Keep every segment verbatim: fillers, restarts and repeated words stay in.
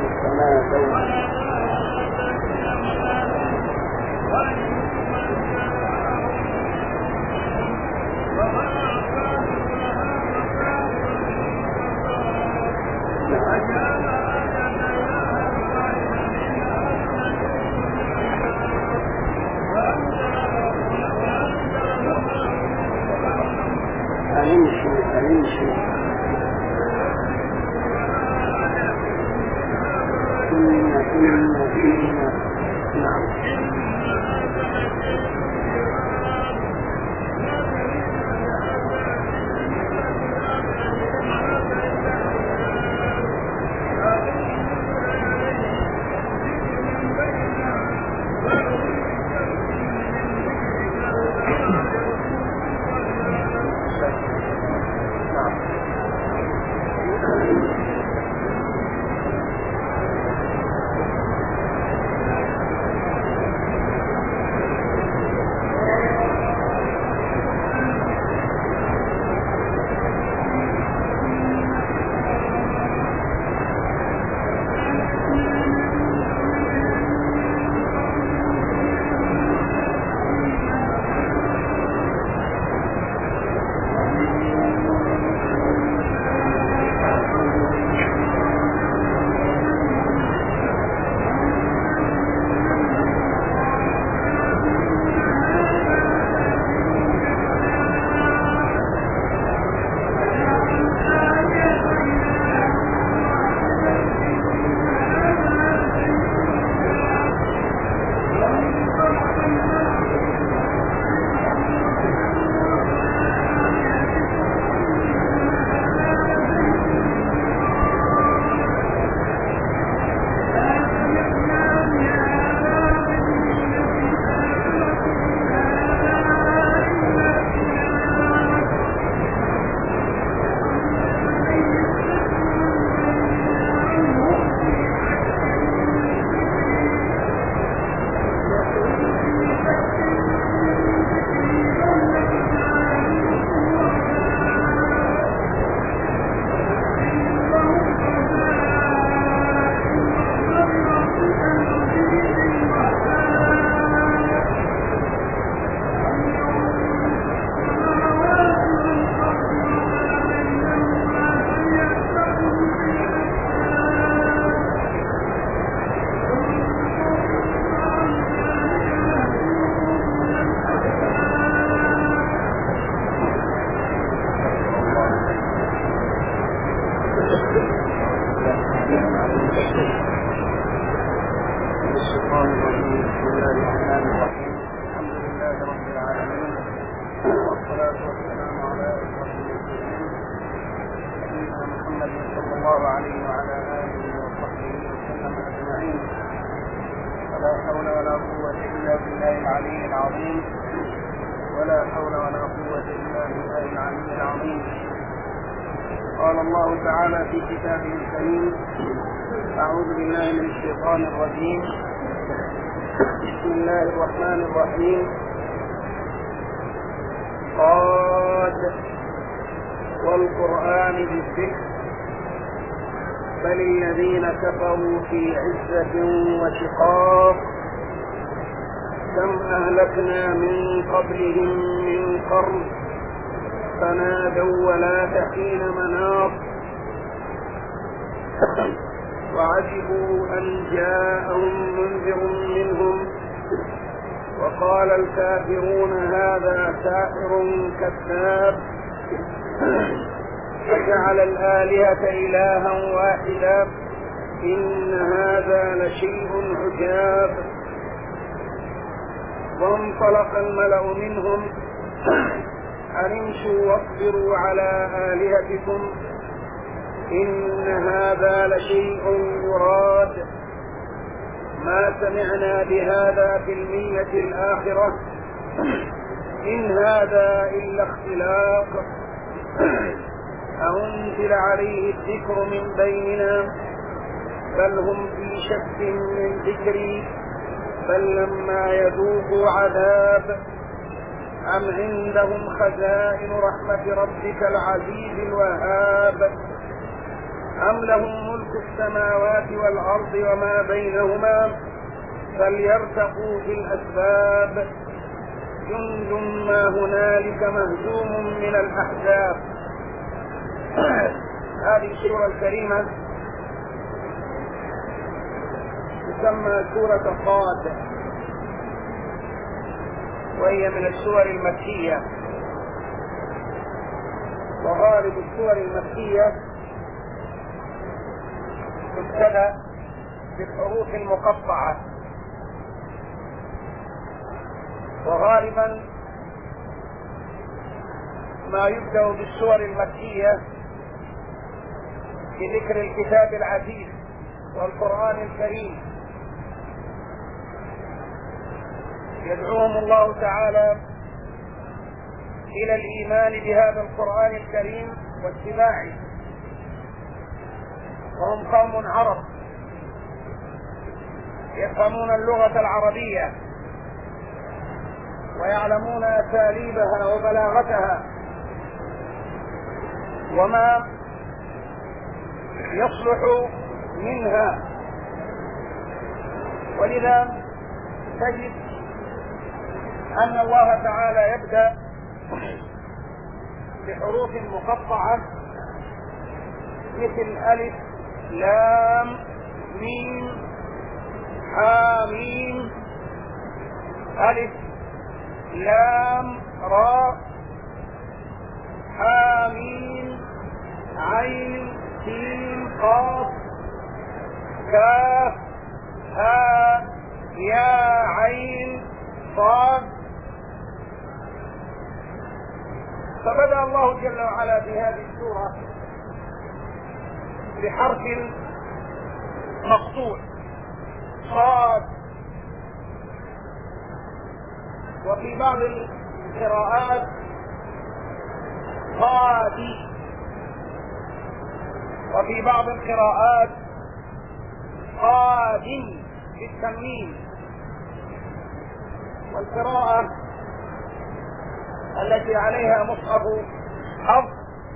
كفروا في عزة وشقاق كم أهلكنا من قبلهم من قرن فنادوا ولا حين مناص وعجبوا أن جاءهم منذر منهم وقال الكافرون هذا ساحر كذاب فجعل الآلهة إلها واحدا إن هذا لشيء عجاب. وانطلق الملأ منهم أن امشوا واصبروا على آلهتكم إن هذا لشيء يراد ما سمعنا بهذا في الملة الآخرة إن هذا إلا اختلاق أنزل عليه الذكر من بيننا بل هم في شك من ذكري بل لما يذوقوا عذاب أم عندهم خزائن رحمة ربك العزيز الوهاب أم لهم ملك السماوات والأرض وما بينهما فليرتقوا في الأسباب جند ما هنالك مهزوم من الأحزاب. هذه السورة الكريمة تسمى سورة صاد، وهي من السور المكية، وغالب السور المكية تبتدأ بالحروف المقطعة، وغالبا ما يبدأ بالسور المكية بذكر الكتاب العزيز والقرآن الكريم، يدعوهم الله تعالى إلى الإيمان بهذا القرآن الكريم واتباعه، وهم قوم عرب يفهمون اللغة العربية ويعلمون أساليبها وبلاغتها وما يصلح منها، ولذا تجد أن الله تعالى يبدأ بحروف مقطعة مثل ألف لام ميم حاميم، ألف لام راء حاميم عين سين قاف كاف ها يا عين صاد. فبدأ الله جل وعلا في هذه السورة بحرف مقطوع صاد، وفي بعض القراءات صادي، وفي بعض القراءات صاد بالتنوين. والقراءة التي عليها مصحف حفص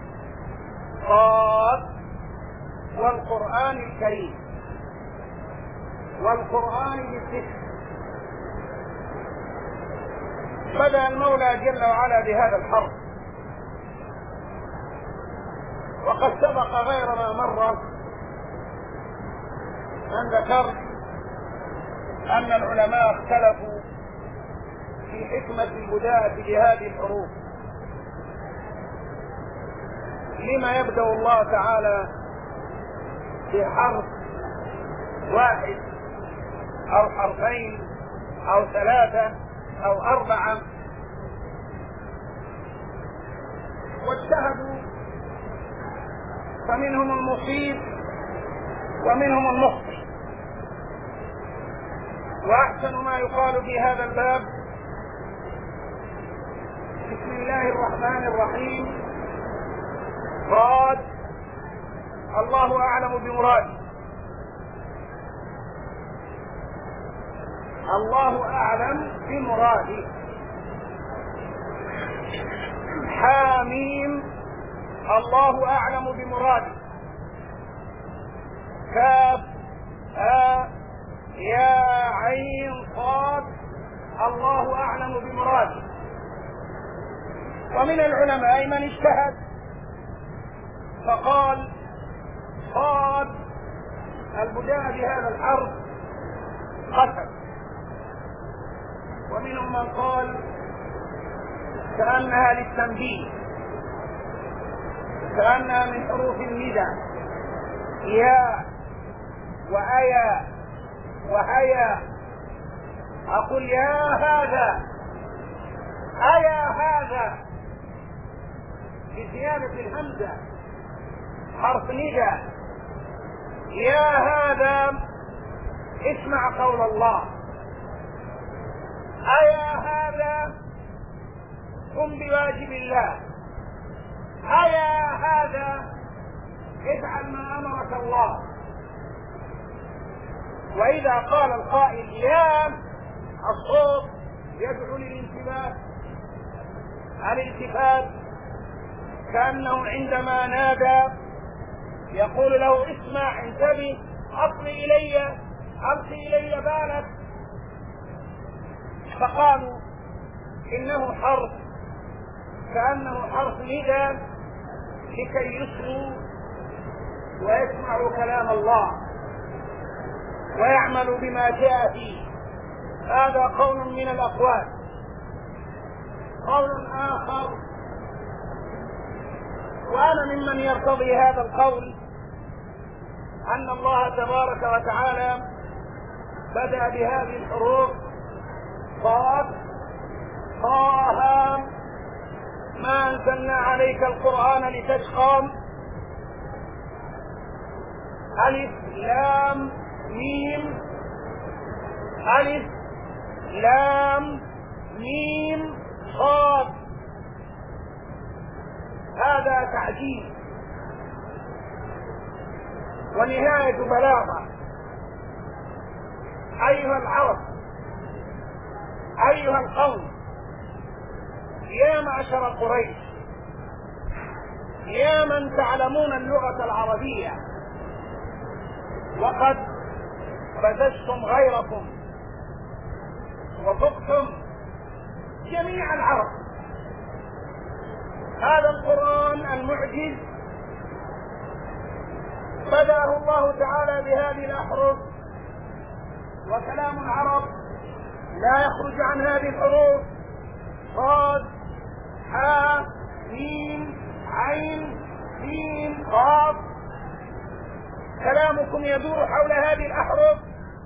صاد والقرآن الكريم، والقرآن بالذكر. بدأ المولى جل وعلا بهذا الحرف، وقد سبق غير ما مر أن ذكرت أن العلماء اختلفوا في حكمة البداءة بهذه الحروف. لما يبدأ الله تعالى بحرف واحد أو حرفين أو ثلاثة أو أربعة؟ واجتهدوا، فمنهم المصيب ومنهم المخطئ. وأحسن ما يقال في هذا الباب: بسم الله الرحمن الرحيم صاد، الله أعلم بمراده. الله أعلم بمراده. حاميم، الله أعلم بمراده. كاف ها يا عين صاد، الله أعلم بمراده. ومن العلماء من اجتهد فقال صاد البداء بهذا الحرف قسم، ومنهم من قال كأنها للتنبيه، كأنها من حروف الندى، يا وأيا وهيا. أقول يا هذا، أيا هذا، بزيادة الهمزة، حرف ندى. يا هذا اسمع قول الله، أيا هذا قم بواجب الله، أيا هذا افعل ما أمرك الله. وإذا قال القائل يا، الصوت يدعو للانتباه، الالتفات، كأنه عندما نادى يقول له اسمع انتبه أصل إلي ألق إلي بالك، فقالوا إنه حرف كأنه حرف ندى لكي يسمعوا ويسمعوا كلام الله ويعملوا بما جاء فيه. هذا قول من الأقوال. قول آخر، وأنا ممن يرتضي هذا القول، أن الله تبارك وتعالى بدأ بهذه الحروف صاد طه ما أنزلنا عليك القرآن لتشقى، ألف لام ميم، ألف لام ميم صاد. هذا تعجيز ونهاية بلاغة. أيها العرب، أيها القوم، يا معشر قريش، يا من تعلمون اللغة العربية وقد بزجتم غيركم وفقتم جميع العرب، هذا القرآن المعجز بدأه الله تعالى بهذه الأحرف، وكلام العرب لا يخرج عن هذه الحروف صاد حاء ميم عين سين قاف. كلامكم يدور حول هذه الأحرف،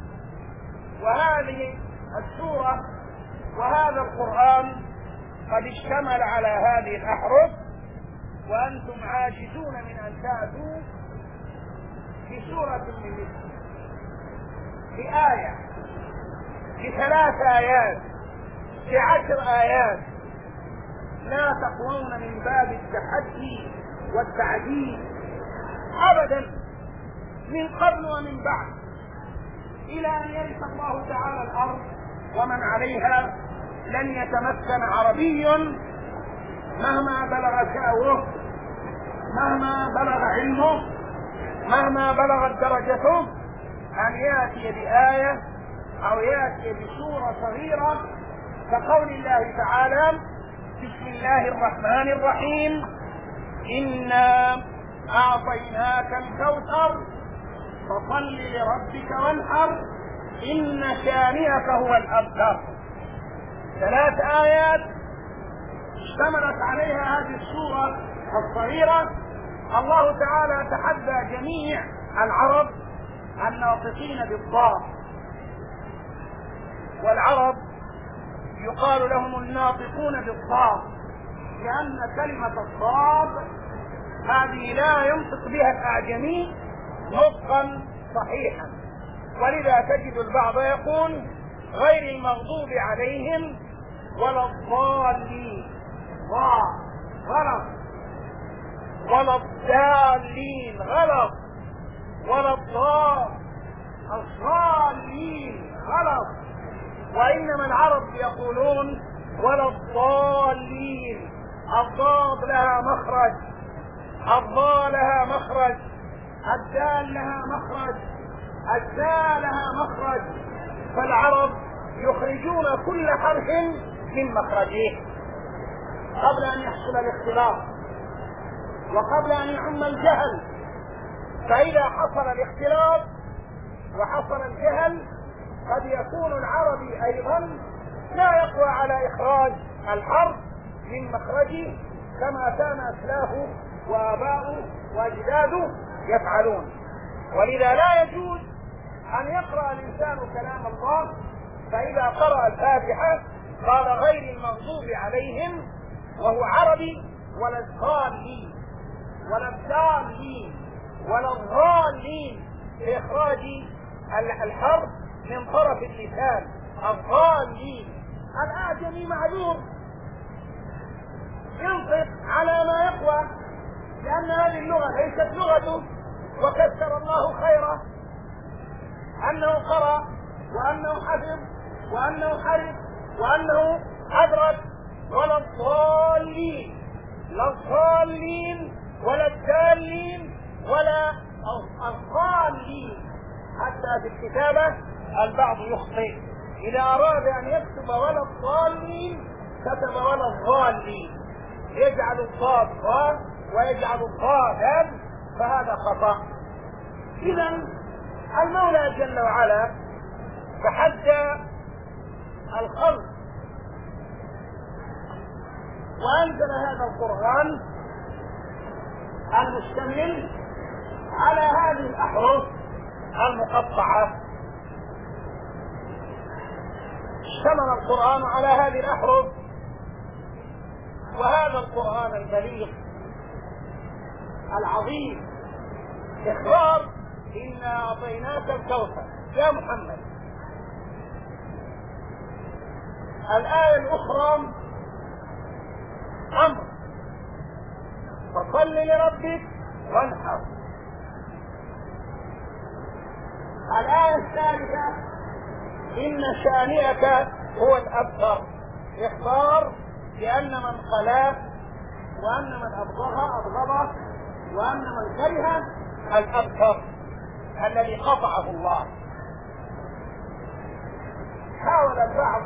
وهذه السورة وهذا القرآن قد اشتمل على هذه الأحرف، وأنتم عاجزون من أن تأتوا في سورة من مثل، في آية، في ثلاث آيات، في عشر آيات، لا تقوون من باب التحدي والتعجيز أبدا من قبل ومن بعد، إلى أن يرث الله تعالى الأرض ومن عليها لن يتمكن عربي مهما بلغ شأوه، مهما بلغ علمه، مهما بلغت درجته، أن يأتي بآية أو يأتي بسورة صغيرة كقول الله تعالى: بسم الله الرحمن الرحيم، إنا أعطيناك الكوثر فصل لربك وانحر إن شانئك هو الأبتر. ثلاث آيات اشتملت عليها هذه السورة الصغيرة. الله تعالى تحدى جميع العرب الناطقين بالضاد، والعرب يقال لهم الناطقون بالضاد لأن كلمة الضاد هذه لا ينطق بها الأعجمي نطقا صحيحا، ولذا تجد البعض يقول غير المغضوب عليهم ولا الضالين، غلط، ولا الضالين غلط، ولا الضالين غلط، وإنما العرب يقولون ولا الضالين. الضاد لها مخرج، الضاء لها مخرج، الدال لها مخرج، الزاء لها مخرج، فالعرب يخرجون كل حرف من مخرجه قبل أن يحصل الاختلاط وقبل أن يعم الجهل. فإذا حصل الاختلاط وحصل الجهل قد يكون العربي أيضا لا يقوى على إخراج الحرف من مخرجه كما كان أسلافه وآباؤه وأجداده يفعلون. ولذا لا يجوز أن يقرأ الإنسان كلام الله، فإذا قرأ الفاتحة قال غير المغضوب عليهم وهو عربي ولا الضالين ولا الضالين ولا الضالين لإخراج الحرف من طرف اللسان. الضالين الأعجمي معذور ينطق على ما يقوى، لأن هذه اللغة ليست لغته، وكثر الله خيره أنه قرأ وأنه حفظ وأنه حرف وأنه أدرك. ولا الضالين، لا الضالين ولا الدالين ولا الضالين. حتى في الكتابة البعض يخطئ، إذا أراد أن يكتب ولا الضالين كتب ولا الضالين، يجعل الضاد ضاد ويجعل الضاد دال، فهذا خطأ. إذا المولى جل وعلا تحدى الخلق وأنزل هذا القرآن المشتمل على هذه الأحرف المقطعة. اشتمل القرآن على هذه الأحرف، وهذا القرآن البليغ العظيم إخبار إنا أعطيناك الكوثر يا محمد. الآية الأخرى أمر فصل لربك وانحر. الآية الثالثة إن شانئك هو الأبتر، إخبار بأن من خلاف وأن من أبغضه أبغضه وأن من كره الأبتر الذي قطعه الله. حاول البعض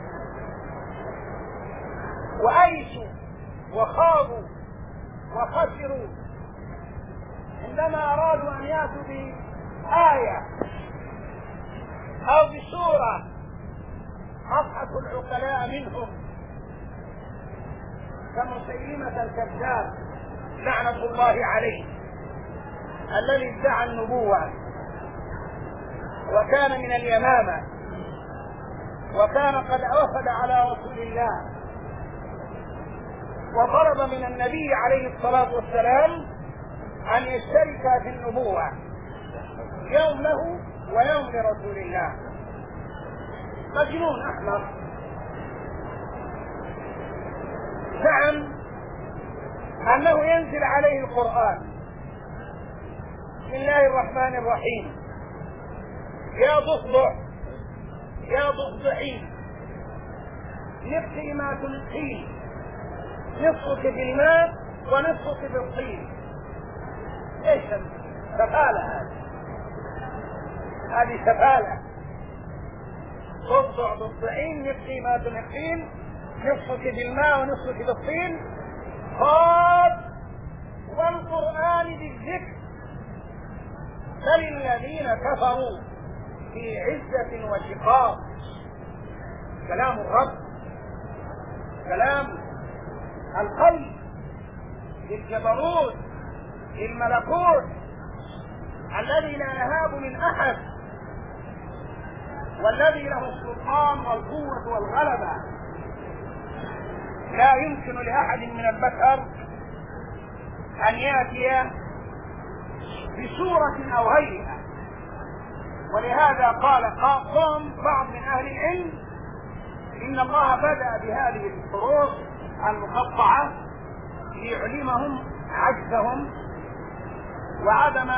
وأيسوا وخاضوا وخسروا عندما أرادوا أن يأتوا بآية أو بسورة أضحك العقلاء منهم كمسيلمة الكذاب لعنة الله عليه، الذي ادعى النبوة وكان من اليمامة وكان قد وفد على رسول الله وطلب من النبي عليه الصلاة والسلام أن يشترك في النبوة، يوم له ويوم لرسول الله. مجنون أحمق. نعم أنه ينزل عليه القرآن. بسم الله الرحمن الرحيم. يا ضفدع يا ضفدعين نفسي ما تلقين، نصفك بالماء ونصفك بالطين. ايش سفالة هذه؟ هذه سفالة. ضفدع ضفدعين نفسي ما تلقين، نصفك بالماء ونصفك بالطين. خاض والقرآن بالذكر بل الذين كفروا في عزة وشقاق. كلام الرب، كلام القلب للجبروت للملكوت الذي لا يهاب من أحد والذي له السلطان والقوة والغلبة. لا يمكن لأحد من البشر أن يأتي بسورة أو غيرها. ولهذا قال قوم بعض من أهل العلم إن الله بدأ بهذه الحروف المقطعة ليعلمهم عجزهم وعدم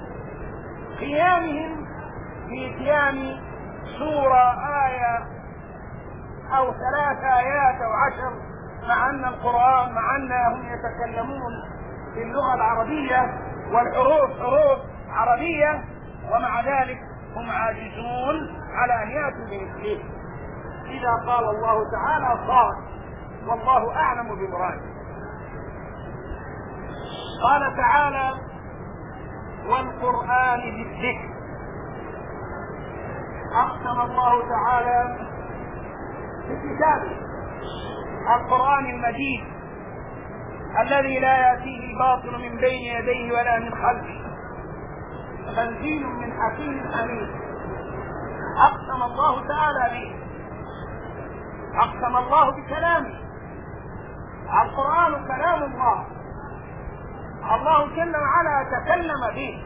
قيامهم بإتيان سورة آية أو ثلاث آيات أو عشر، مع أن القرآن مع أنهم يتكلمون في اللغة العربية والحروف حروف عربية، ومع ذلك هم عاجزون على أن يأتوا بمثله. إذا قال الله تعالى صاد والله أعلم بمراده. قال تعالى والقرآن بالذكر. أقسم الله تعالى بكتابه القرآن المجيد الذي لا يأتيه الباطل من بين يديه ولا من خلفه، تنزيل من حكيم حميد. أقسم الله تعالى به، أقسم الله بكلامه. القرآن كلام الله، الله جل وعلا تكلم به.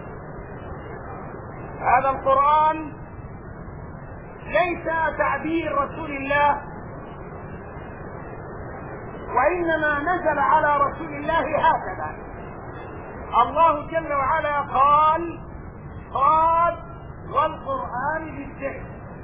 هذا القرآن ليس تعبير رسول الله، وإنما نزل على رسول الله هكذا. الله جل وعلا قال قال والقرآن بالذكر.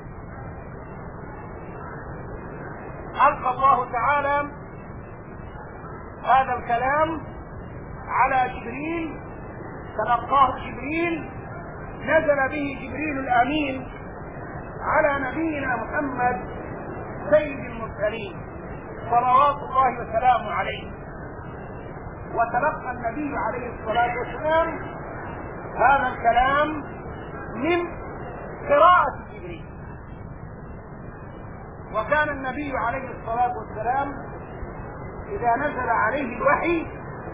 ألقى الله تعالى هذا الكلام على جبريل تلقاه جبريل، نزل به جبريل الأمين على نبينا محمد سيد المرسلين صلوات الله وسلامه عليه. وتلقى النبي عليه الصلاة والسلام هذا الكلام من قراءة جبريل. وكان النبي عليه الصلاة والسلام إذا نزل عليه الوحي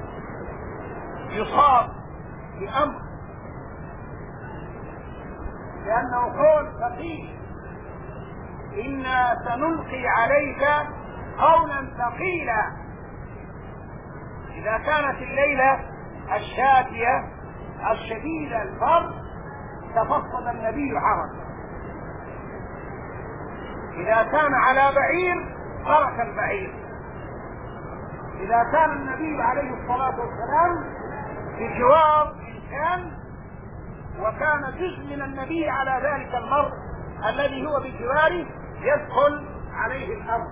يصاب بأمر، لأنه قول ثقيل: إنا سنلقي عليك قولا ثقيلا. إذا كانت الليلة الشاتية الشديدة البرد تفصل النبي حركة، إذا كان على بعير ترك البعير، إذا كان النبي عليه الصلاة والسلام بجوار إنسان وكان جزء من النبي على ذلك المرء الذي هو بجواره يدخل عليه الأمر.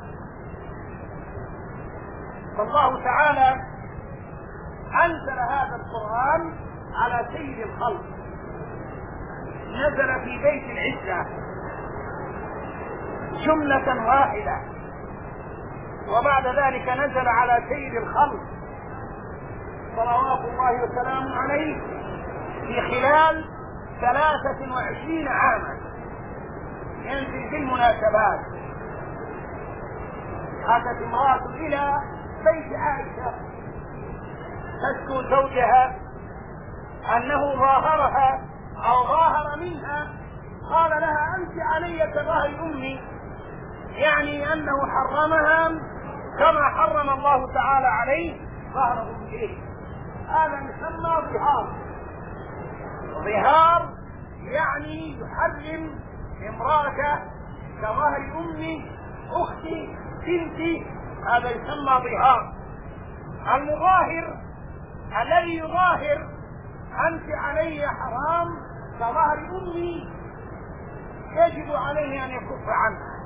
فالله تعالى أنزل هذا القرآن على سيد الخلق، نزل في بيت العزة جملة واحدة، وبعد ذلك نزل على سيد الخلق صلوات الله وسلامه عليه في خلال ثلاثة وعشرين عاما، ينزل بالمناسبات. أتت امرأة إلى بيت عائشة تشكو زوجها أنه ظاهرها أو ظاهر منها، قال لها: أنت علي كظهر أمي، يعني أنه حرمها كما حرم الله تعالى عليه ظهر أمه. هذا يسمى ظهار. ظهار يعني يحرم امرأة كظهر أمي، أختي، بنتي، هذا يسمى ظهار. المظاهر الذي يظاهر أنت علي حرام كظهر أمي يجب عليه أن يكف عنها،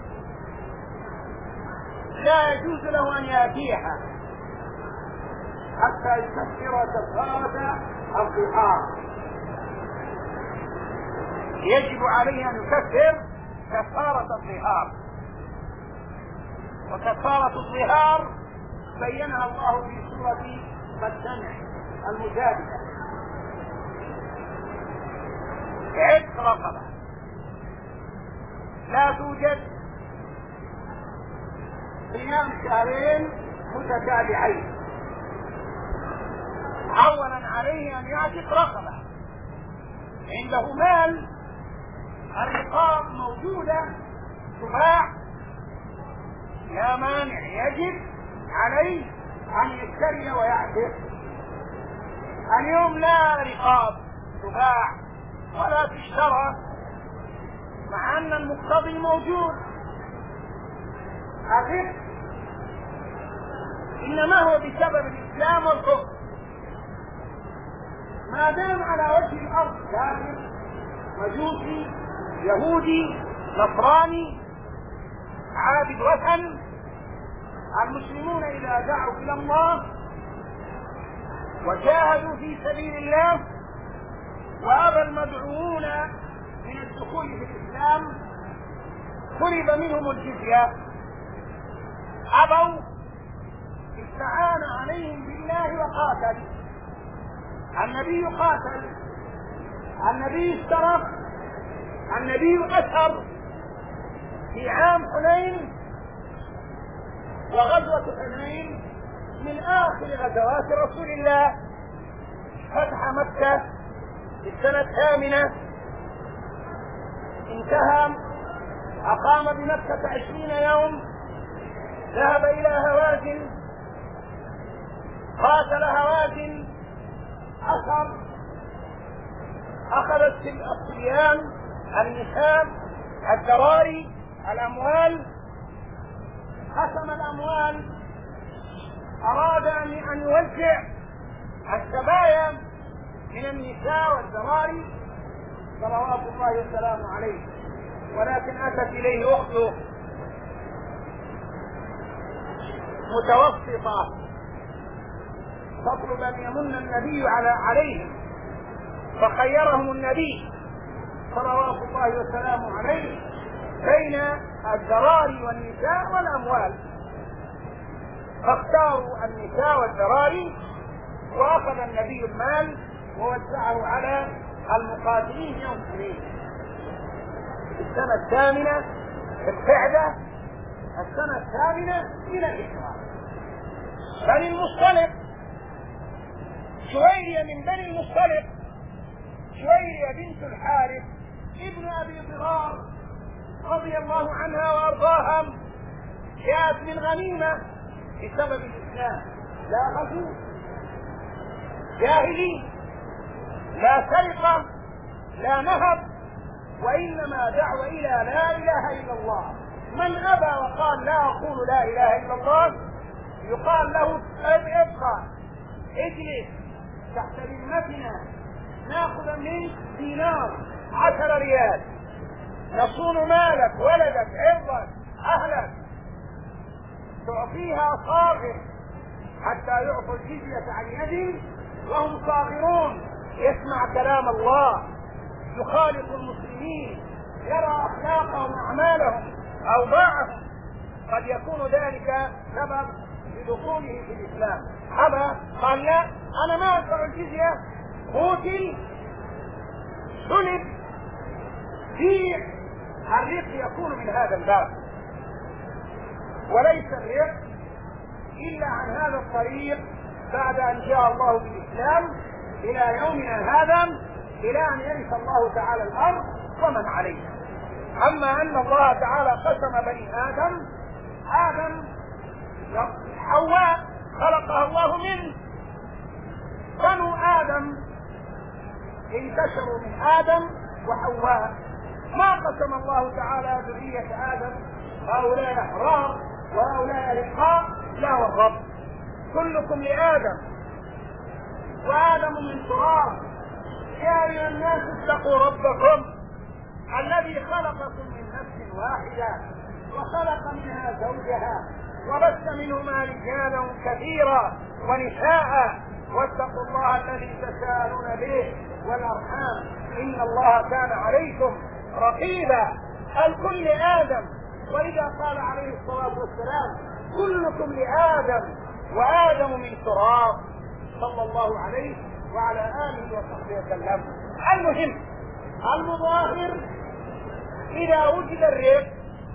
لا يجوز له أن يأتيها حتى يكفر كفارة الظهار. يجب عليه أن يكفر كفارة الظهار، وكفارة الظهار بينها الله في سورة الجمع المجادلة: عتق رقبة لا توجد صيام شهرين متتابعين. أولا عليه أن يعتق رقبة، عنده مال، الرقاب موجودة تباع، لا مانع، يجب عليه أن يشتري ويعتق. اليوم لا رقاب تباع ولا تشترى، مع أن المقتضي موجود. الرق إنما هو بسبب الإسلام والكفر، ما دام على وجه الأرض كافر، مجوسي، يهودي، نصراني، عابد وثن. المسلمون إذا دعوا إلى الله وجاهدوا في سبيل الله وأبى المدعوون من الدخول في الإسلام طلب منهم الجزية، أبوا، استعان عليهم بالله وقاتل. النبي قاتل، النبي اشترك، النبي أسر في عام حنين، وغزوة حنين من آخر غزوات رسول الله. فتح مكة في السنة الثامنة، انتهى، أقام بمكة عشرين يوم، ذهب إلى هوازن، قاتل هوازن، أسر، أخذ الصبيان، النساء، الذراري، الأموال، قسم الأموال، أراد أن يوزع السبايا من النساء والذراري صلوات الله وسلامه عليه، ولكن أتت إليه أخته متوسطة تطلب أن يمن النبي على عليهم، فخيرهم النبي صلوات الله وسلامه عليه بين الذراري والنساء والأموال، فاختاروا النساء والذراري، وأخذ النبي المال ووزعه على المقاتلين يوم حنين. السنة الثامنة القعدة، السنة الثامنة من الإسلام. بني المصطلق، جويرية من بني المصطلق، جويرية بنت الحارث ابن أبي ضرار رضي الله عنها وأرضاها، جاءت من غنيمة بسبب الإسلام، لا غزو جاهلي، لا سرقة، لا نهب، وإنما دعوة إلى لا إله إلا الله. من أبى وقال لا أقول لا إله إلا الله يقال له ابقى اجلس تحت ذمتنا، ناخذ منك دينار عشر ريال، نصون مالك ولدك عرضك أهلك، تعطيها صاغر حتى يعطوا الجزية عن يد وهم صاغرون، يسمع كلام الله، يخالط المسلمين، يرى أخلاقهم أعمالهم أوضاعهم، قد يكون ذلك سبب لدخوله في الإسلام. أبى قال لا، أنا ما أدفع الجزية، قتل سلب في الرق، يكون من هذا الباب، وليس الرق إلا عن هذا الطريق بعد أن جاء الله بالإسلام إلى يومنا هذا، إلى أن يرث الله تعالى الأرض ومن عليها. أما أن الله تعالى قسم بني آدم، آدم حواء خلقها الله منه، بنو آدم انتشروا من آدم وحواء، ما قسم الله تعالى ذرية آدم هؤلاء أحرار وهؤلاء رقاء، لا والرب، كلكم لآدم وآدم من تراب. يا أيها الناس اتقوا ربكم الذي خلقكم من نفس واحدة وخلق منها زوجها وبث منهما رجالا كثيرا ونساء، واتقوا الله الذي تساءلون به والأرحام إن الله كان عليكم رقيبا. الكل آدم، وإذا قال عليه الصلاة والسلام كلكم لآدم وآدم من تراب، صلى الله عليه وعلى آله وصحبه وسلم. المهم المظاهر إذا وجد الرق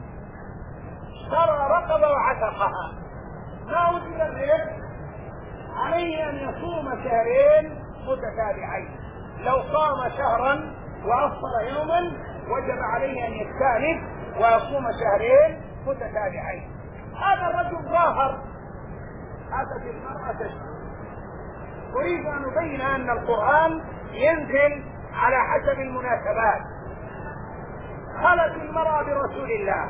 اشترى رقبة وعتقها، ما وجد الرق عليه أن يصوم شهرين متتابعين، لو صام شهرا وأفطر يوما وجب عليه أن يستأنف ويصوم شهرين متتابعين. هذا الرجل ظاهر، أتت المرأة تشتري. أريد أن أبين أن القرآن ينزل على حسب المناسبات. خلت المرأة برسول الله،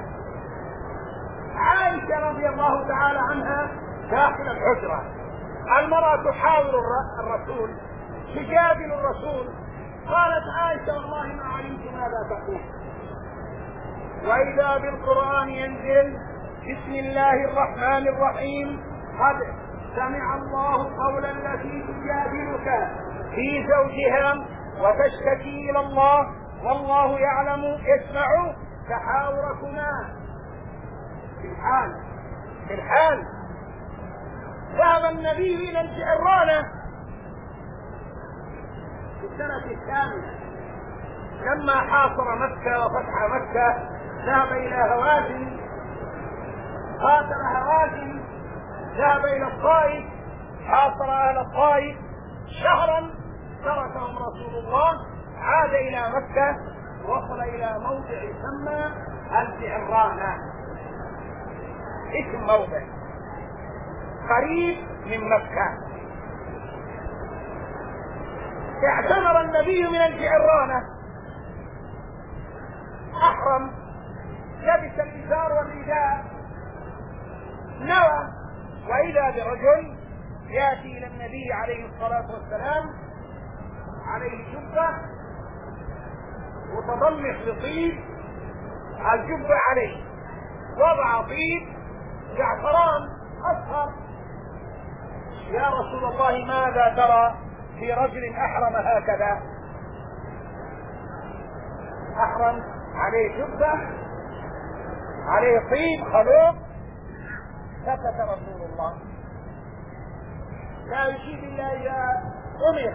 عائشة رضي الله تعالى عنها داخل الحجرة، المرأة تحاور الرسول، تجادل الرسول، قالت عائشة والله ما علمت ماذا تقول. وإذا بالقرآن ينزل بسم الله الرحمن الرحيم، قد سمع الله قول التي تجادلك في زوجها وتشتكي إلى الله والله يعلم يسمع تحاوركما. في الحال في الحال ذهب النبي إلى الجعرانة في السنة الثامنة لما حاصر مكة وفتح مكة، ذهب إلى هوازن، قاتل هوازن، ذهب إلى الطائف، حاصر أهل الطائف شهرا، تركهم رسول الله، عاد إلى مكة، وصل إلى موضع يسمى الجعرانة، اسم موضع قريب من مكة. اعتمر النبي من الجعرانة، أحرم، لبس الإزار والرداء، نوى، وإذا برجل يأتي إلى النبي عليه الصلاة والسلام عليه جبة متضمح بطيب، الجبة عليه وضع طيب زعفران أصفر، يا رسول الله ماذا ترى في رجل أحرم هكذا؟ أحرم عليه جبة عليه طيب خلوق، سكت رسول الله، لا يجيب إلا إذا أمر،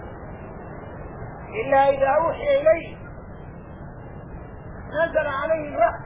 إلا إذا أوحي إليه، نزل عليه الوحي،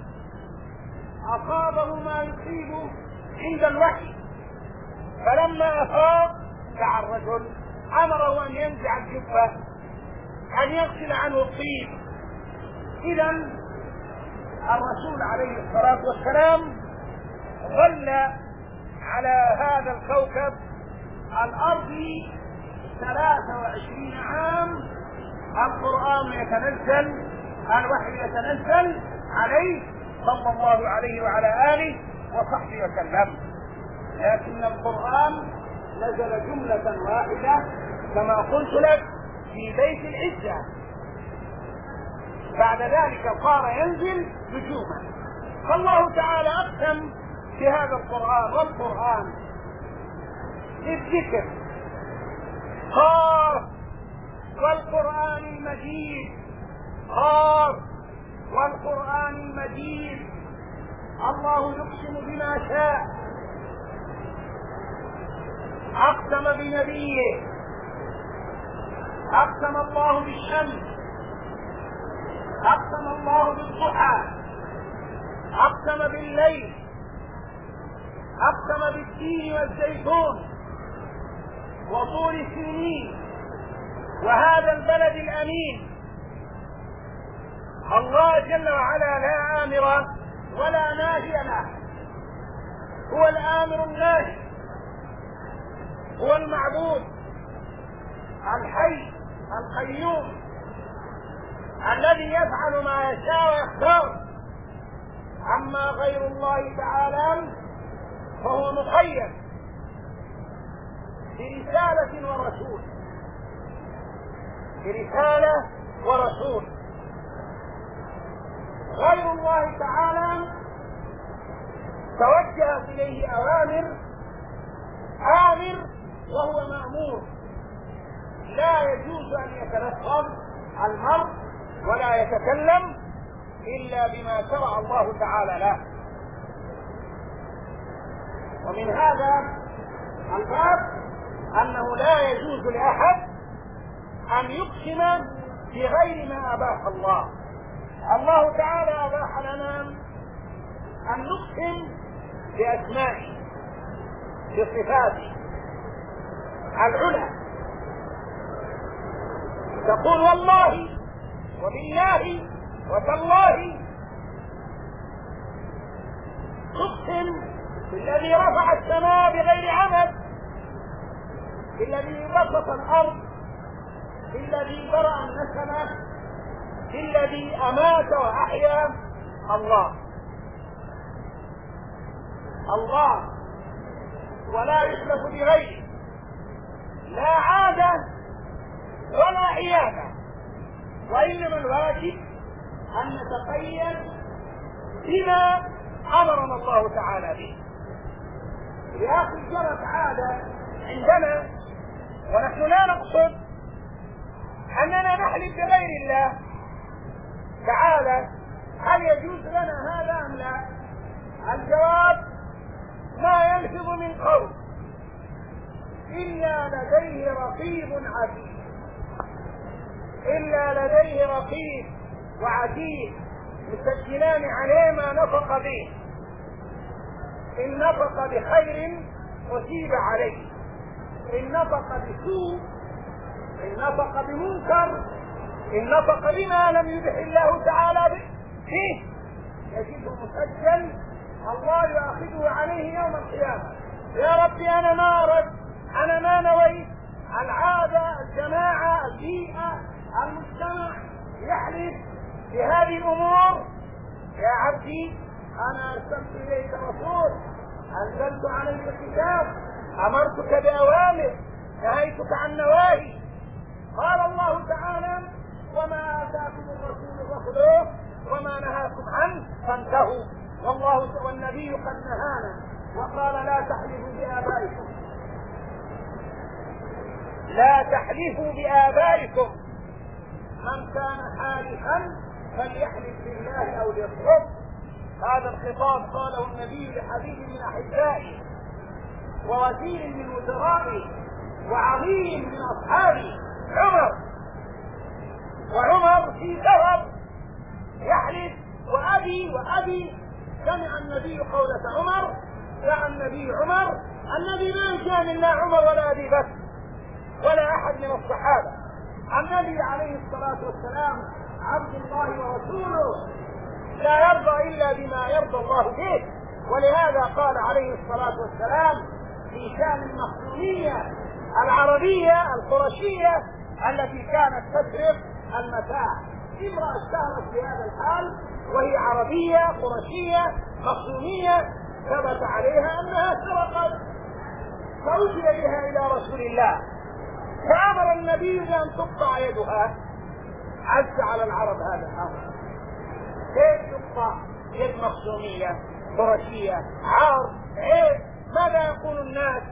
أصابه ما يصيب عند الوحي، فلما أفاق دعا الرجل، أمره أن ينزع الجبة، أن يغسل عنه الطيب. إذا الرسول عليه الصلاة والسلام ظل على هذا الكوكب الأرضي ثلاثة وعشرين عام، القرآن يتنزل، الوحي يتنزل عليه صلى الله عليه وعلى آله وصحبه وسلم، لكن القرآن نزل جملة واحدة كما قلت لك في بيت العزة، بعد ذلك صار ينزل نجوما. فالله تعالى أقسم في هذا القرآن، والقرآن للذكر، قاف والقرآن المجيد، قاف والقرآن المجيد. الله يقسم بما شاء، أقسم بنبيه، أقسم الله بالشمس، أقسم الله بالضحى، أقسم بالليل، أقسم بالتين والزيتون وطور سينين وهذا البلد الأمين. الله جل وعلا لا آمر ولا ناهي له، هو الآمر الناهي، هو المعبود الحي القيوم الذي يفعل ما يشاء ويختار. أما غير الله تعالى فهو مقيد برسالة ورسول، برسالة ورسول. غير الله تعالى توجهت إليه أوامر، آمر وهو مأمور، لا يجوز أن يتلفظ المرء ولا يتكلم إلا بما شرع الله تعالى له. ومن هذا الباب أنه لا يجوز لأحد أن يقسم بغير ما أباح الله. الله تعالى أباح لنا أن نقسم بأسمائه، بصفاته العلى، تقول والله وبالله وتالله، تقسم بالذي رفع السماء بغير عمد، بالذي بسط الأرض، بالذي برأ النسمة، بالذي أمات وأحيا. الله الله ولا يحلف بغيره، لا عادة ولا عيادة، وإنما الواجب أن نتقيد بما أمرنا الله تعالى به. يا أخي جرت عادة عندنا ونحن لا نقصد أننا نحلف بغير الله تعالى، هل يجوز لنا هذا أم لا؟ الجواب ما يلفظ من قول إلا لديه رقيب عتيد، إلا لديه رقيب وعتيد مسجلان عليه ما نطق به، إن نطق بخير أثيب عليه، إن نطق بسوء، إن نطق بمنكر، إن نطق بما لم يبح الله تعالى به يجده مسجل، الله يأخذه عليه يوم القيامة. يا ربي أنا ما أردت، أنا ما نويت. العادة، الجماعة، البيئة، المجتمع يحلف بهذه الأمور. يا عبدي أنا أرسلت إليك رسول، أنزلت عليك كتاب، أمرتك بأوامر، نهيتك عن نواهي. قال الله تعالى وما آتاكم الرسول فخذوه وما نهاكم عنه فانتهوا، والله والنبي قد نهانا وقال لا تحلفوا بآبائكم لا تحلفوا بآبائكم، من كان حالفا فليحلف بالله أو ليصمت. هذا الخطاب قاله النبي لحبيب من أحبائه ووزير من وزرائه وعظيم من أصحابه عمر. وعمر في سفر يحلف وأبي وأبي. سمع النبي قولة عمر، دعا النبي عمر. النبي ما يجامل لا عمر ولا أبي بكر ولا أحد من الصحابة. النبي عليه الصلاة والسلام عبد الله ورسوله، لا يرضى إلا بما يرضى الله به. ولهذا قال عليه الصلاة والسلام في شأن المخزومية العربية القرشية التي كانت تسرق المتاع، امرأة اشتهرت في هذا الحال وهي عربية قرشية مخزومية، ثبت عليها أنها سرقت، فأوصل بها إلى رسول الله، فأمر النبي بأن تقطع يدها. عز على العرب هذا الأمر، كيف تقطع يد مخزومية قرشية؟ عار، عيب. ماذا يقول الناس؟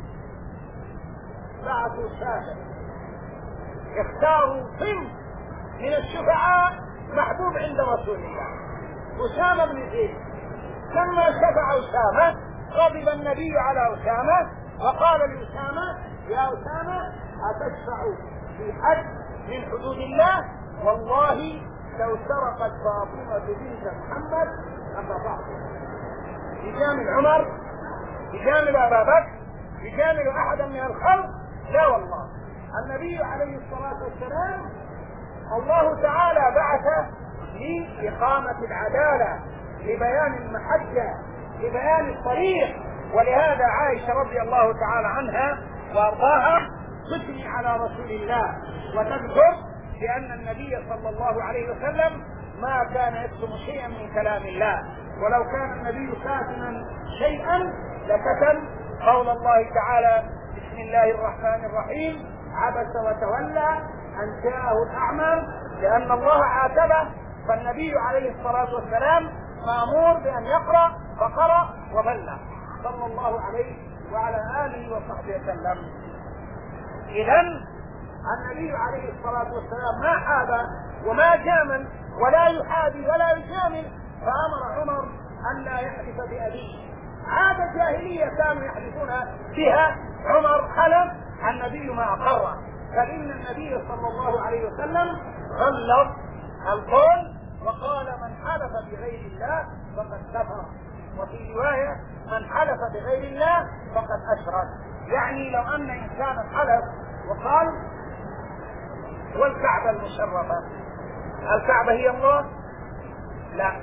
بعثوا شافع، اختاروا صنف من الشفعاء محبوب عند رسول الله، أسامة بن زيد. لما شفع أسامة غضب النبي على أسامة وقال لأسامة: يا أسامة، أتشفع في حد من حدود الله؟ والله لو سرقت فاطمة بنت محمد لقطعتها. يجامل عمر، يجامل أبا بكر، يجامل أحدا من الخلق؟ لا والله. النبي عليه الصلاة والسلام الله تعالى بعث لإقامة العدالة، لبيان المحجة، لبيان الطريق. ولهذا عائشة رضي الله تعالى عنها وأرضاها تثني على رسول الله وتذكر بأن النبي صلى الله عليه وسلم ما كان يكتم شيئا من كلام الله، ولو كان النبي كاتما شيئا لكتم قول الله تعالى: بسم الله الرحمن الرحيم، عبس وتولى أن جاءه الأعمى، لأن الله عاتبه. فالنبي عليه الصلاة والسلام مأمور بأن يقرأ، فقرأ وبلغ صلى الله عليه وعلى آله وصحبه وسلم. إذن النبي عليه الصلاة والسلام ما حاب وما جامل ولا يحابي ولا يجامل، فأمر عمر أن لا يحلف بأبيه. عادة جاهلية كانوا يحلفون بها، عمر حلف، النبي ما أقر. فإن النبي صلى الله عليه وسلم غلظ القول وقال: من حلف بغير الله فقد كفر. وفي رواية: من حلف بغير الله فقد أشرك. يعني لو أن إنسانا حلف وقال: والكعبة المشرفة، الكعبة هي الله؟ لا.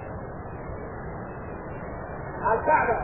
الكعبة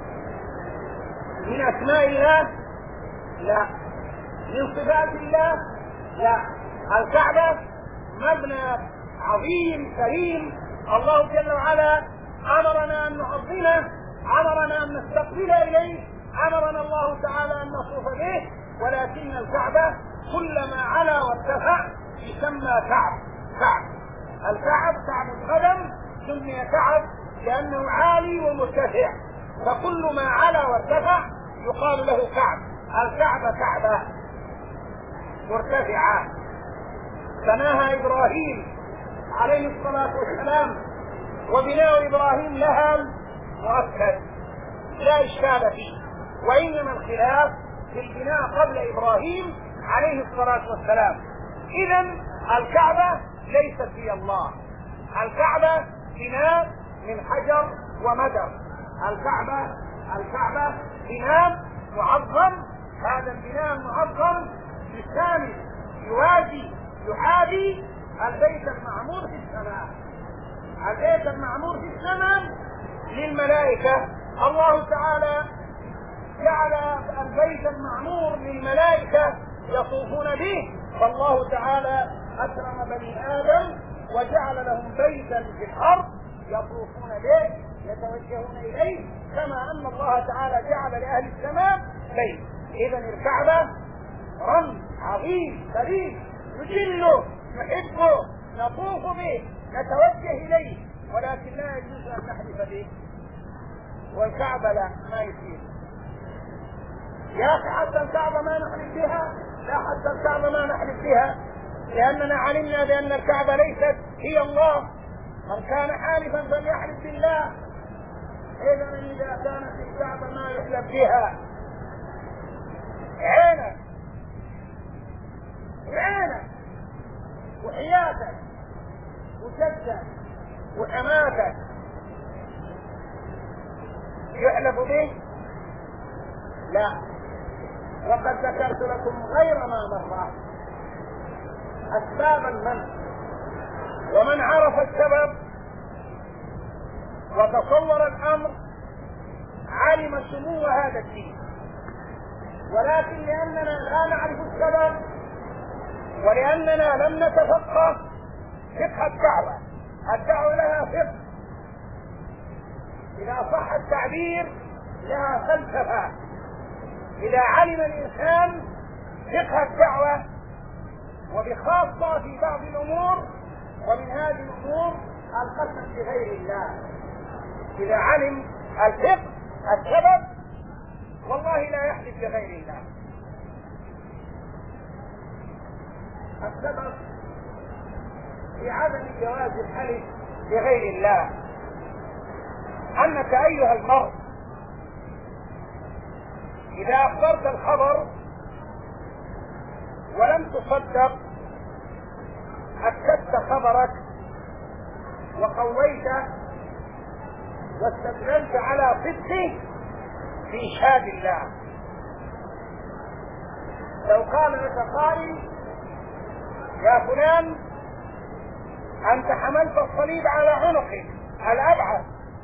من أسماء الله؟ لا. من صفات الله؟ لا. الكعبة مبنى عظيم كريم، الله جل وعلا أمرنا أن نعظمه، أمرنا أن نستقبل إليه، أمرنا الله تعالى أن نطوف به. ولكن الكعبة كلما علا وارتفع يسمى كعب. كعب الكعب كعب القدم سمي كعب لأنه عالي ومرتفع، فكل ما علا وارتفع يقال له كعب. الكعبة كعبة مرتفعة بناها إبراهيم عليه الصلاة والسلام، وبناء إبراهيم لها مؤكد لا إشكال فيه، وإنما الخلاف في البناء قبل إبراهيم عليه الصلاة والسلام. إذن الكعبة ليست هي الله، الكعبة بناء من حجر ومدر. الكعبة الكعبة بناء معظم، هذا البناء المعظم يساند يوازي يحاذي البيت المعمور في السماء. البيت المعمور في السماء للملائكة، الله تعالى جعل البيت المعمور للملائكة يطوفون به، فالله تعالى أكرم بني آدم وجعل لهم بيتا في الأرض يطوفون به يتوجهون إليه، كما أن الله تعالى جعل لأهل السماء بيت. إذن الكعبة رمز عظيم كريم نجله نحبه نطوف به نتوجه إليه، ولكن لا يجوز أن نحلف به. والكعبة لا، ما يصير يا أخي، حتى الكعبة ما نحلف بها، لا حتى الكعبة ما نحلف بها، لأننا علمنا بأن الكعبة ليست هي الله. من كان حالفا فليحلف بالله. إذا إذا كانت الكعبة ما يحلف بها، عينك وعينك وحياتك وجدك وحماتك يحلف به؟ لا. وقد ذكرت لكم غير ما مرة أسباب المنع، ومن عرف السبب وتصور الأمر علم سمو هذا الدين. ولكن لأننا لا نعرف السبب ولأننا لم نتفقه فقه الدعوة، الدعوة لها فقه إذا صح التعبير لها فلسفة. إذا علم الإنسان فقه الدعوة وبخاصة في بعض الأمور، ومن هذه الأمور القسم بغير الله، إذا علم الفقه السبب والله لا يحلف بغير الله. السبب في عدم جواز الحلف بغير الله أنك أيها المرء إذا أخبرت الخبر ولم تصدق أكدت خبرك وقويته واستدللت على صدقه في إشهاد الله. لو قال لك قائل يا فلان أنت حملت الصليب على عنقك الأبعد،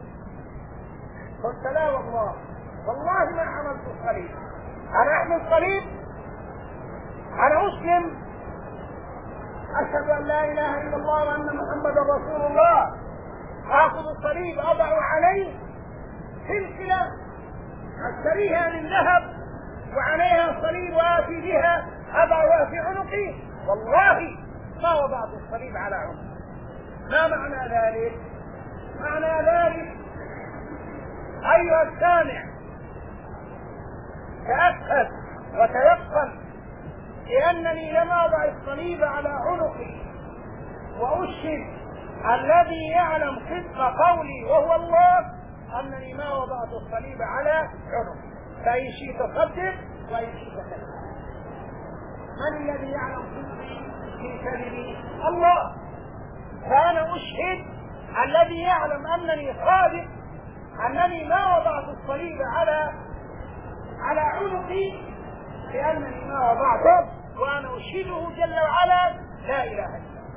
قلت لا والله والله ما حملت الصليب، أنا أحمل صليب، أنا أسلم أشهد أن لا إله إلا الله وأن محمدا رسول الله، آخذ الصليب أضع عليه سلسلة أشتريها من ذهب وعليها صليب وآتي بها أضعها في عنقي، والله ما وضعت الصليب على عنقي. ما معنى ذلك؟ معنى ذلك أيها السامع تأكد وتيقن لأنني لم أضع الصليب على عنقي، وأشهد الذي يعلم صدق قولي وهو الله أنني ما وضعت الصليب على عنقي. فإن شئت صدق وإن شئت كذب. من الذي يعلم صدقي في كذبي؟ الله. فأنا أشهد الذي يعلم أنني صادق أنني ما وضعت الصليب على على عنقي لأنني ما وضعته، وأنا أشهده جل وعلا لا إله إلا الله.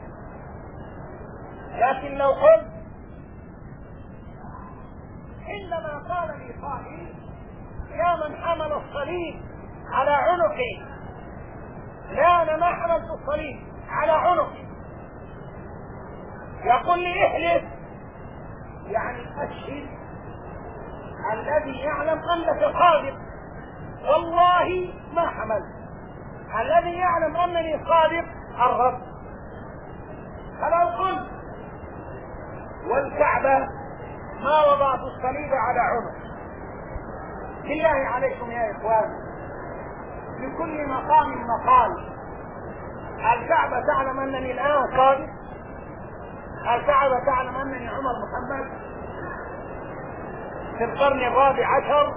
لكن لو قلت عندما قال لي قائل يا من حمل الصليب على عنقي، لا أنا ما حملت الصليب على عنقي، يقول لي احلف، يعني أشهد الذي يعلم أنك صادق والله ما حملت، الذي يعلم أنني صادق الرب. فلو قلت والكعبة ما وضعت الصليب على عنق، بالله عليكم يا إخوان لكل مقام مقال. الكعبة تعلم أنني الآن صادق؟ الكعبة تعلم أنني عمر محمد في القرن الرابع عشر؟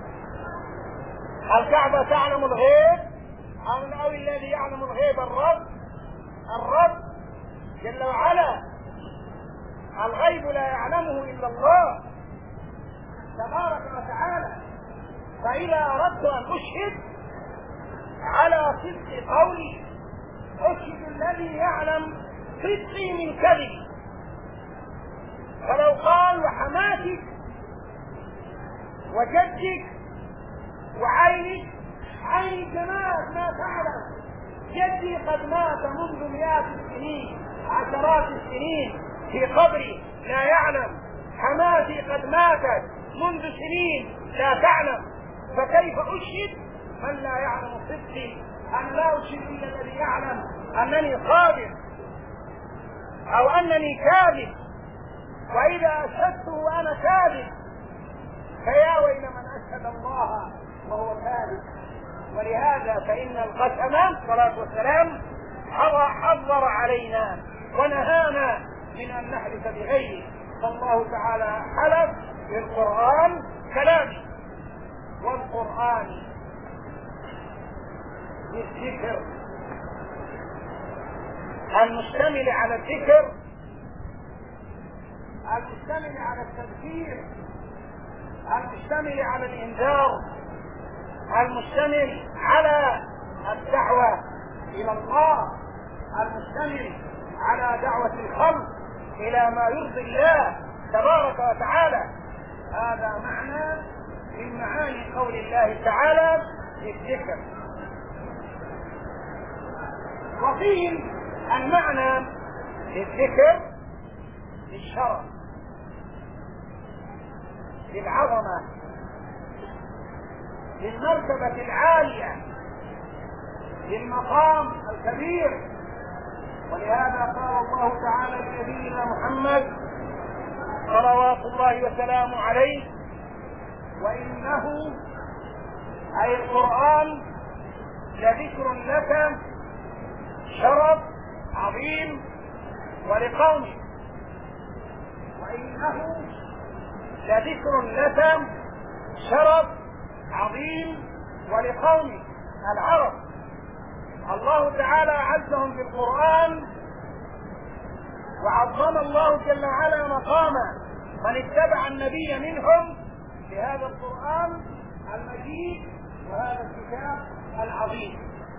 الكعبة تعلم الغيب أو الذي يعلم الغيب الرب؟ الرب جل وعلا. الغيب لا يعلمه إلا الله تبارك وتعالى. فإذا أردت أن أشهد على صدق قولي أشهد الذي يعلم صدقي من كذبي. فلو قال وحماتك وجدك وعينك، عينك مات ما تعلم، جدي قد مات منذ مئات السنين عشرات السنين في قبري لا يعلم، حماتي قد ماتت منذ سنين لا تعلم، فكيف أشهد من لا يعلم صدقي؟ أنا لا أشهد إلا الذي يعلم أنني صادق أو أنني كاذب. وإذا أشهدته وأنا كاذب فيا ويل من أشهد الله وهو كاذب. ولهذا فإن القسم الصلاة والسلام حضر علينا ونهانا من أن نحلف بغيره، فالله تعالى حلف بالقرآن كلامه، والقرآن بالذكر المشتمل على الذكر، المشتمل على التذكير، المشتمل على الإنذار، المشتمل على الدعوة إلى الله، المشتمل على دعوة الخلق إلى ما يرضي الله تبارك وتعالى. هذا معنى من معاني قول الله تعالى بالذكر. وقيل المعنى بالذكر للشرف، للعظمة، للمرتبة العالية، للمقام الكبير. ولهذا قال الله تعالى لنبينا محمد صلوات الله وسلامه عليه: وإنه أي القرآن لذكر لك شرف عظيم ولقومك. وإنه لذكر لك شرف عظيم ولقومك العرب. الله تعالى عزهم بالقرآن، وعظم الله جل وعلا مقام من اتبع النبي منهم بهذا القرآن المجيد وهذا الكتاب العظيم.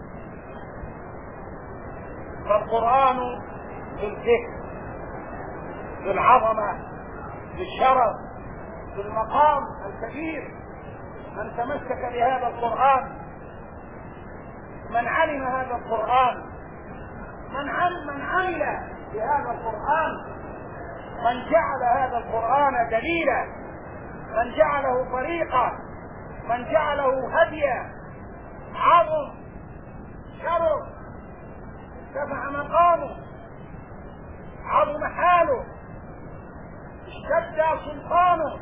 فالقرآن بالذكر، بالعظمة، بالشرف، بالمقام الكبير. من تمسك بهذا القرآن، من علم هذا القرآن، من عمل, من عمل بهذا القرآن، من جعل هذا القرآن دليلا، من جعله طريقا، من جعله هديا، عظم شرف، ارتفع مقامه، عظم حاله، اشتد سلطانه.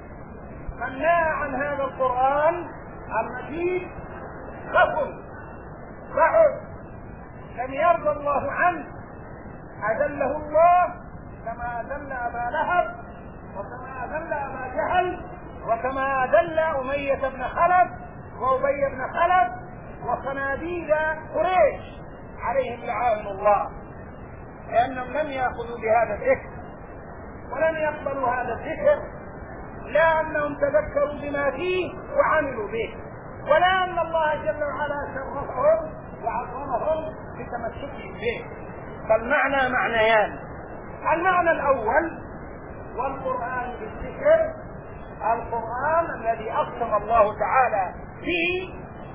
من نهى عن هذا القرآن المجيد خفل بعد، لم يرضى الله عنه، أذله الله كما أذل أبا لهب، وكما أذل أبا جهل، وكما أذل أمية بن خلف وأبي بن خلف وصناديد قريش عليهم لعائن الله، لأنهم لم يأخذوا بهذا الذكر ولم يقبلوا هذا الذكر، لا أنهم تذكروا بما فيه وعملوا به، ولا أن الله جل وعلا شرفهم وعظمهم بتمسكهم به. فالمعنى معنيان: المعنى الأول والقرآن بالذكر، القرآن الذي أقسم الله تعالى فيه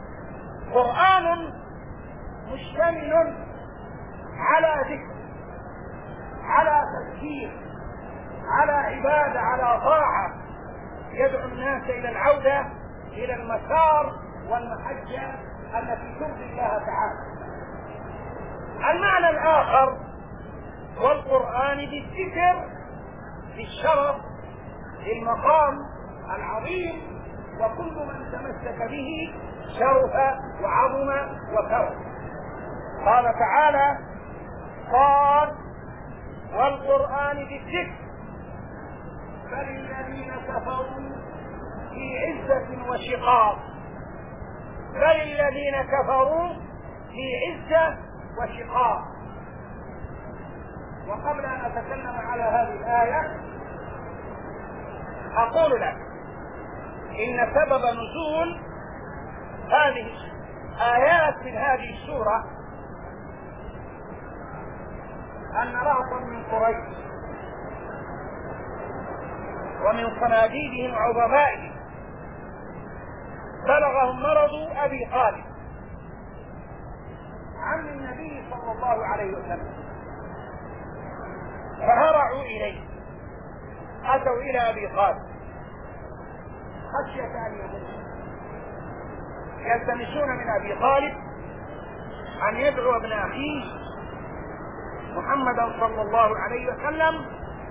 قرآن مشتمل على ذكر، على تذكير، على عبادة، على طاعة، يدعو الناس إلى العودة إلى المسار والمحجة التي ترضي الله تعالى. المعنى الآخر والقرآن بالذكر، بالشرف، بالمقام العظيم، وكل من تمسك به شرف وعظم وكرم. قال تعالى: قال والقرآن بالذكر بل الذين كفروا في عزة وشقاق، بل الذين كفروا في عزة وشقاق. وقبل أن أتكلم على هذه الآية أقول لك إن سبب نزول هذه آيات من هذه السورة أن رهطا من قريش ومن صناديدهم وعظمائهم بلغهم مرض أبي طالب عم النبي صلى الله عليه وسلم، فهرعوا إليه، أتوا إلى أبي طالب خشية أن يموت، يلتمسون من أبي طالب أن يدعو ابن أخيه محمدا صلى الله عليه وسلم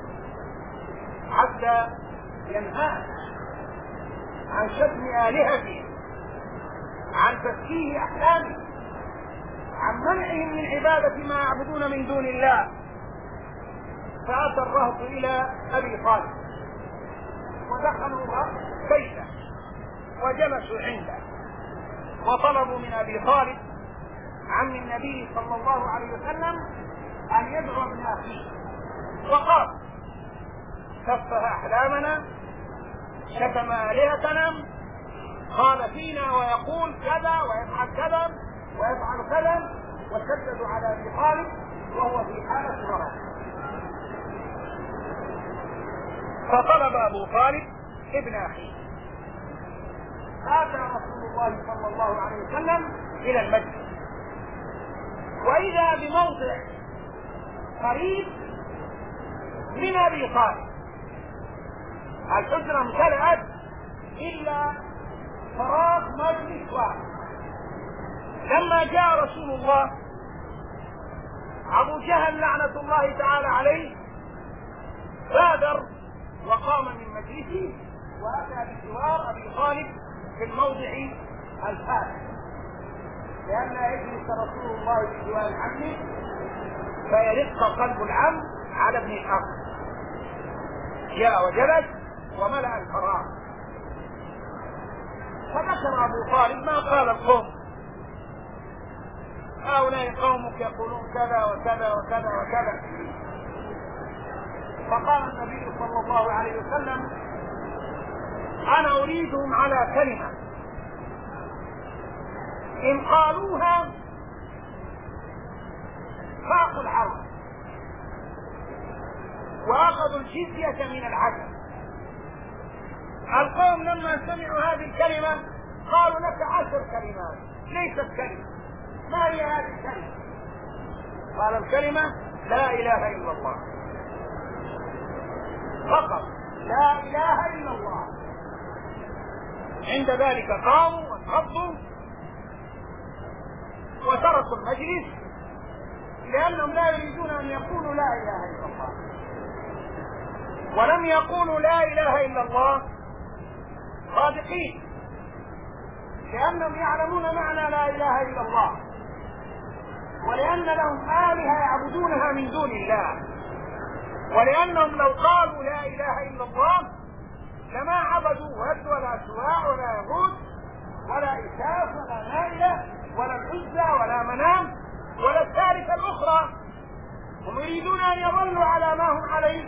حتى ينهاه عن شتم آلهته، عن تسفيه أحلامهم، عن منعهم من عبادة ما يعبدون من دون الله. فأتى الرهط إلى أبي طالب ودخلوا بيته وجلسوا عنده وطلبوا من أبي طالب عم النبي صلى الله عليه وسلم أن يدعو ابن أخيه، وقال: سفه أحلامنا، شتم آلهتنا، قال فينا ويقول كذا ويفعل كذا ويفعل كذا، وشددوا على أبي طالب وهو في حالة مرض. فطلب أبو طالب ابن أخيه، أتى رسول الله صلى الله عليه وسلم إلى المسجد، وإذا بموضع قريب من أبي طالب، الحجرة امتلأت إلا فراغ مجلس واحد. لما جاء رسول الله، أبو جهل لعنة الله تعالى عليه بادر وقام من مجلسه وأتى بجوار أبي طالب في الموضع الفاتح، لأن يجلس رسول الله بجوار عمه فيرق قلب العم على ابن الأخ. جاء وجلس وملأ الفراغ، فذكر أبو طالب ما قال القوم: هؤلاء قومك يقولون كذا وكذا وكذا وكذا. فقال النبي صلى الله عليه وسلم: أنا أريدهم على كلمة إن قالوها فاقوا الحرب وأخذوا الجزية من العدل. القوم لما سمعوا هذه الكلمة قالوا: لك عشر كلمات، ليست كلمة. ما هي هذه الكلمة؟ قال: الكلمة لا إله إلا الله، فقط لا إله إلا الله. عند ذلك قاموا وانهضوا وتركوا المجلس، لأنهم لا يريدون أن يقولوا لا إله إلا الله. ولم يقولوا لا إله إلا الله صادقين، لأنهم يعلمون معنى لا إله إلا الله، ولأن لهم آلهة يعبدونها من دون الله، ولأنهم لو قالوا لا إله إلا الله لما عبدوا ود ولا سواع ولا يغوث ولا إساف ولا نائلة ولا العزى ولا منام ولا الثالثة الأخرى. هم يريدون أن يظلوا على ما هم عليه،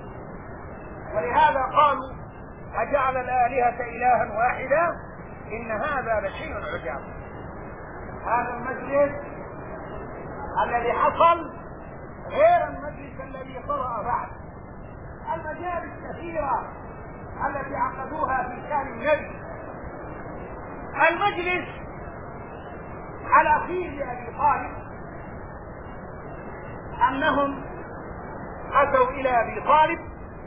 ولهذا قالوا: أجعل الآلهة إلها واحدا إن هذا لشيء عجاب. هذا المجلس الذي حصل غير المجلس الذي طرأ بعد. المجالس كثيرة التي عقدوها في شأن النبي. المجلس الأخير لأبي طالب أنهم أتوا إلى أبي طالب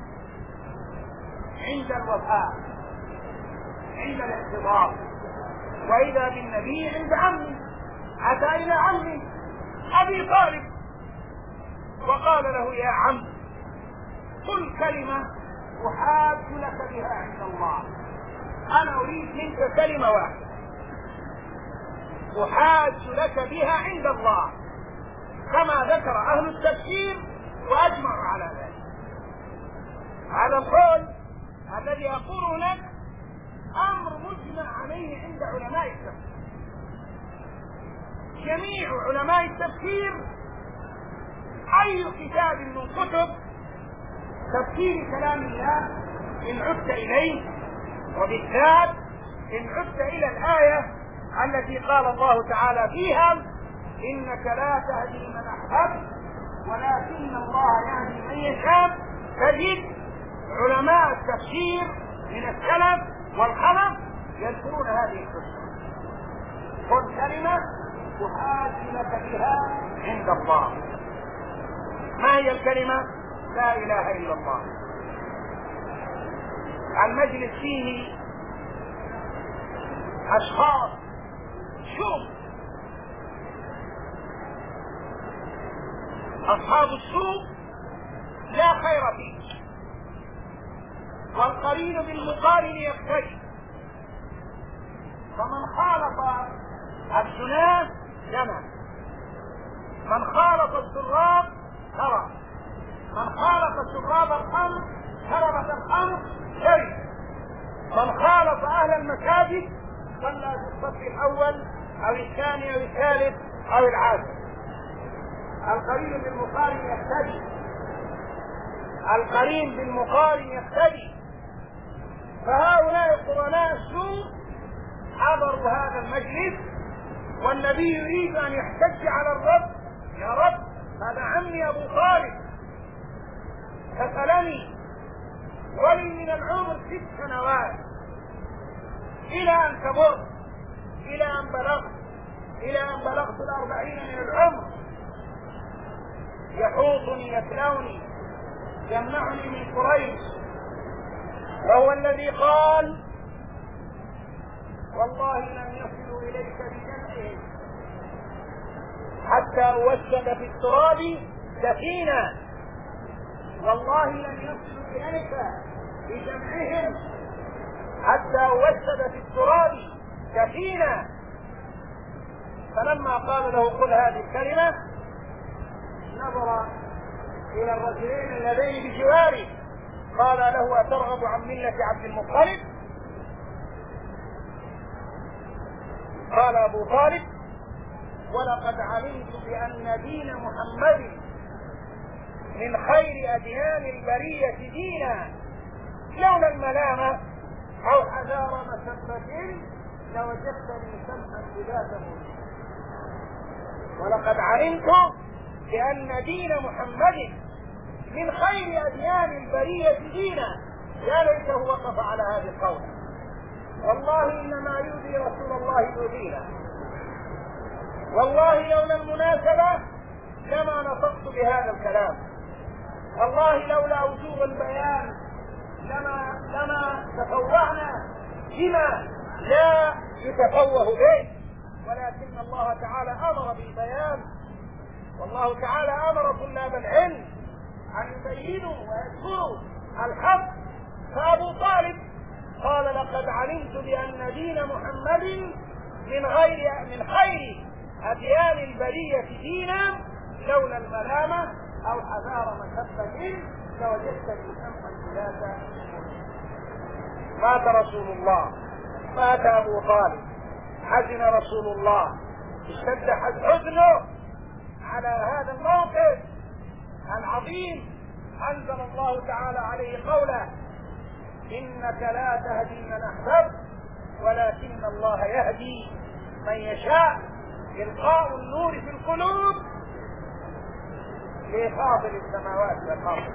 عند الوفاة، عند الاحتضار، وإذا بالنبي عند عمه. أتى إلى عمه أبي طالب وقال له: يا عم، قل كلمة أحاج لك بها عند الله. أنا أريد منك كلمة واحدة أحاج لك بها عند الله، كما ذكر أهل التفسير وأجمعوا على ذلك. هذا القول الذي أقوله لك أمر مجمع عليه عند علماء التفسير. جميع علماء التفسير أي كتاب من كتب تفسير كلام الله إن عدت إليه، وبالذات إن عدت إلى الآية التي قال الله تعالى فيها: إنك لا تهدي من أحببت ولكن الله يهدي من يشاء، تجد علماء التفسير من السلف والخلف يذكرون هذه القصة. قل كلمة أحاج لك بها عند الله. ما هي الكلمة؟ لا إله إلا الله. المجلس فيه أشخاص شوم، أصحاب السوء لا خير فيه، والقرين بالمقارن يقتدي. فمن خالط الزنا زنى، من خالط السراب سرق، من خالط سراب الخمر شربة الخمر شرب، من خالط اهل المساجد صلى في الصف الاول او الثاني او الثالث او العاشر. القرين بالمقارن يقتدي، القرين بالمقارن يقتدي. فهؤلاء قرناء السوء حضروا هذا المجلس، والنبي يريد ان يحتج على الرب: يا رب هذا عمي ابو طالب كفلني ولي من العمر ست سنوات الى ان كبرت، الى ان بلغت الى ان بلغت الاربعين من العمر، يحوطني يكلوني يمنعني من قريش. وهو الذي قال: والله لن يصلوا اليك بجمعهم حتى اوسد في التراب دفينا، والله لن يصلوا اليك بجمعهم حتى اوسد في التراب دفينا. فلما قال له قل هذه الكلمة نظر الى الرجلين اللذين بجواره، قال له: أترغب عن ملة عبد المطلب؟ قال أبو طالب: ولقد علمت بأن دين محمد من خير أديان البرية دينا، لولا الملامة أو حذار مسبة لوجدتني سمحا بذاته. ولقد علمت بأن دين محمد من خير أديان البرية دينا. يا ليته وقف على هذه القول. والله إنما يؤذي رسول الله يؤذينا، والله لولا المناسبة لما نطقت بهذا الكلام، والله لولا وجوب البيان لما لما تفوهنا بما لا يتفوه به، ولكن الله تعالى أمر بالبيان، والله تعالى أمر طلاب العلم أن يبينوا ويذكروا الحق. فأبو طالب قال: لقد علمت بأن دين محمد من غير من خير أديان البرية دينا، لولا الملامة أو حذار مسبة لوجدتني سمحا بذاك. مات رسول الله، مات أبو طالب، حزن رسول الله، اشتد حزنه على هذا الموقف العظيم. أنزل الله تعالى عليه قوله: إنك لا تهدي من أحببت ولكن الله يهدي من يشاء. إلقاء النور في القلوب لفاضل السماوات والأرض.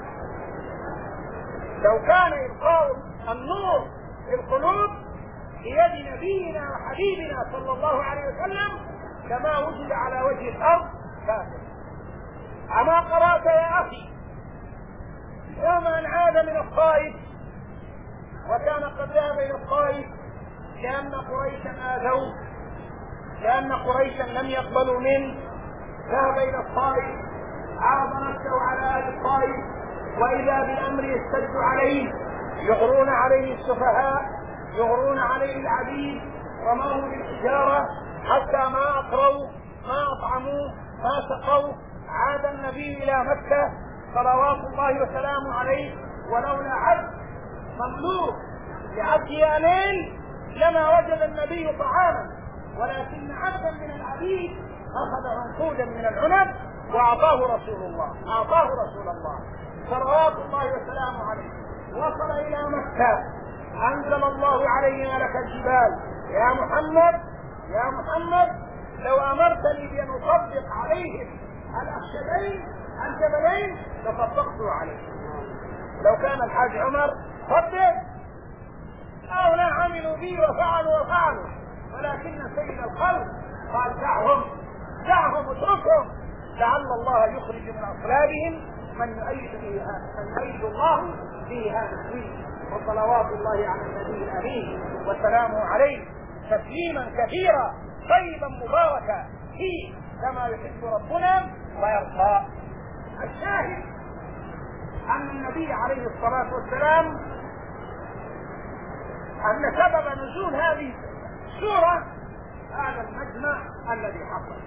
لو كان إلقاء النور في القلوب بيد نبينا وحبيبنا صلى الله عليه وسلم لما وجد على وجه الأرض كافر. أما قرأت يا أخي يوم أن عاد من الطائف، وكان قد ذهب إلى الطائف لأن قريشا آذوه، لأن قريشا لم يقبلوا منه، ذهب إلى الطائف، عرض نفسه على أهل الطائف، وإذا بالأمر يشتد عليه، يغرون عليه السفهاء، يغرون عليه العبيد، رموه بالحجارة حتى ما أقروا ما أطعموا ما سقوا. عاد النبي إلى مكة صلوات الله وسلامه عليه، ولولا عبد مملوك لعبد يالين لما وجد النبي طعاما، ولكن عبدا من العبيد أخذ عنقودا من العنب وأعطاه رسول الله أعطاه رسول الله صلوات الله وسلامه عليه. وصل إلى مكة، أنزل الله عليه ملك الجبال: يا محمد يا محمد لو أمرتني بأن أطبق عليهم الأخشبين الجبلين لطبقته عليهم. لو كان الحاج عمر طبق أو لا عملوا بي وفعلوا وفعلوا، ولكن سيد الخلق قال: دعهم دعهم اتركهم لعل الله يخرج من أصلابهم من يؤيد به من يؤيد الله به هذا الدين. وصلوات الله على النبي الأمين وسلامه عليه تسليما كثيرا طيبا مباركا فيه كما يحب ربنا ويرضى. الشاهد أن النبي عليه الصلاة والسلام أن سبب نزول هذه السورة هذا المجمع الذي حصل.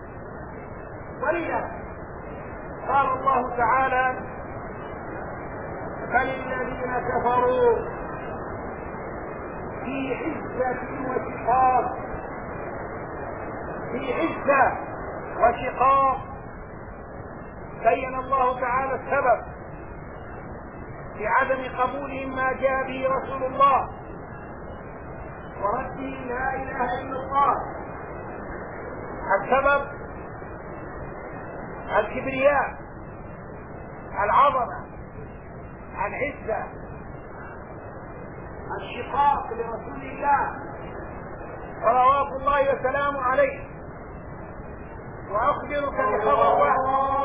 ولذا قال الله تعالى: بل الذين كفروا في عزة وشقاق، في عزة وشقاق. بين الله تعالى السبب في عدم قبولهم ما جاء به رسول الله ورده لا اله الا الله. السبب الكبرياء، العظمه، العزه، الشقاق لرسول الله صلوات الله وسلامه عليه. واخبرك بخبر واحد